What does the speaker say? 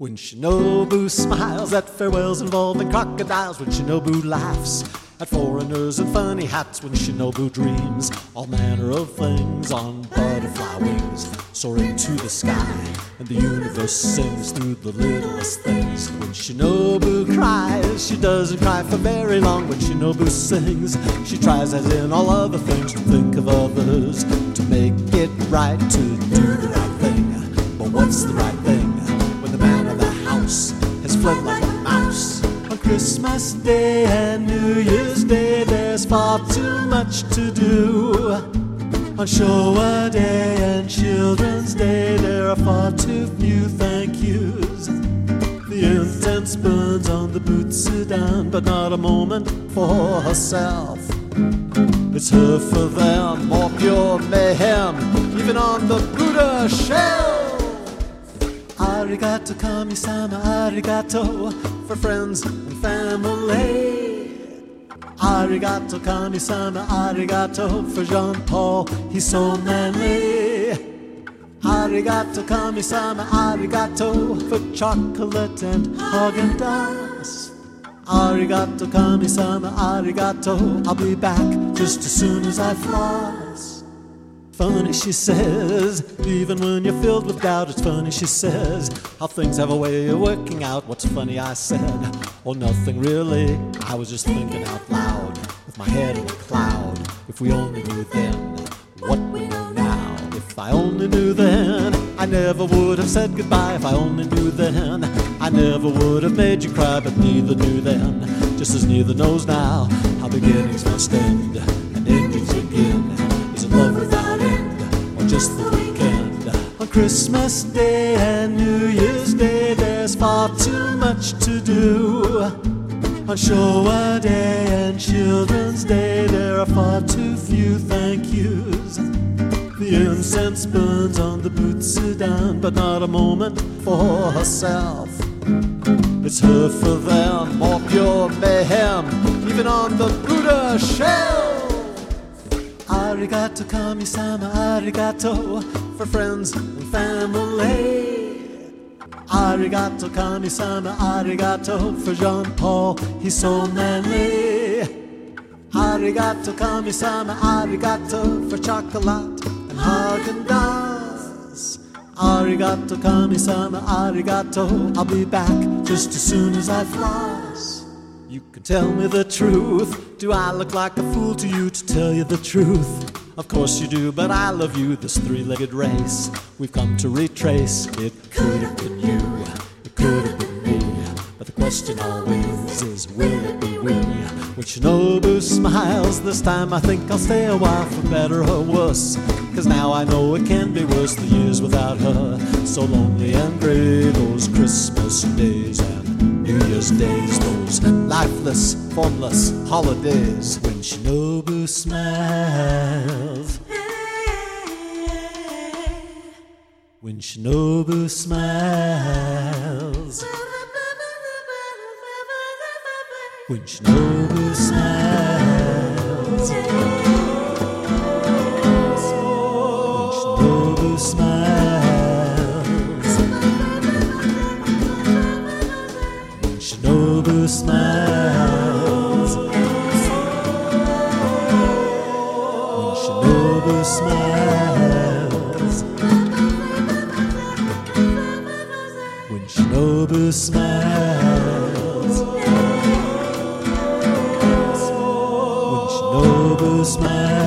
When Shinobu smiles at farewells involving crocodiles, when Shinobu laughs at foreigners in funny hats, when Shinobu dreams all manner of things on butterfly wings, soaring to the sky, and the universe sings through the littlest things. When Shinobu cries, she doesn't cry for very long. When Shinobu sings, she tries, as in all other things, to think of others, to make it right, to do the right thing. But what's the right thing when the man of the house has fled like a mouse? On Christmas Day and New Year's Day, there's far too much to do. On Showa Day and Children's Day, there are far too few thank yous. The incense burns on the Butsudan, but not a moment for herself. It's her for them, more pure mayhem, even on the Buddha shelf. Arigato kami-sama, arigato for friends and family. Arigato kami-sama, arigato for Jean-Paul, he's so manly. Arigato kami-sama, arigato for chocolate and Häagen-Dazs. Arigato kami-sama, arigato, I'll be back just as soon as I floss. Funny, she says, even when you're filled with doubt, it's funny, she says, how things have a way of working out. What's funny, I said, oh, nothing really, I was just thinking out loud, with my head in a cloud. If we only knew then what we know now. If I only knew then, I never would have said goodbye. If I only knew then, I never would have made you cry. But neither knew then, just as neither knows now, how beginnings must end and endings begin. Is it love without end, or just the weekend? On Christmas Day and New Year's Day, there's far too much to do. On Showa Day and Children's Day, there are far too few thank yous. The incense burns on the Butsudan, but not a moment for herself. It's her for them, more pure mayhem, even on the Buddha shelf. Arigato kami-sama, arigato for friends and family. Arigato kami-sama, arigato for Jean-Paul, he's so manly. Arigato kami-sama, arigato for chocolate and Häagen-Dazs. Arigato kami-sama, arigato, I'll be back just as soon as I floss. You can tell me the truth, do I look like a fool to you to tell you the truth? Of course you do, but I love you, this three-legged race we've come to retrace. It could have been you, it could have been me, but the question always is, will it be we? When Shinobu smiles, this time I think I'll stay a while, for better or worse, 'cause now I know it can be worse. The years without her, so lonely and gray, those Christmas days and New Year's days, those lifeless, formless holidays. When Shinobu smiles, when Shinobu smiles, when Shinobu smiles, when Shinobu smiles, when Shinobu smiles, when Shinobu smiles, when Shinobu smiles, Shinobu smiles.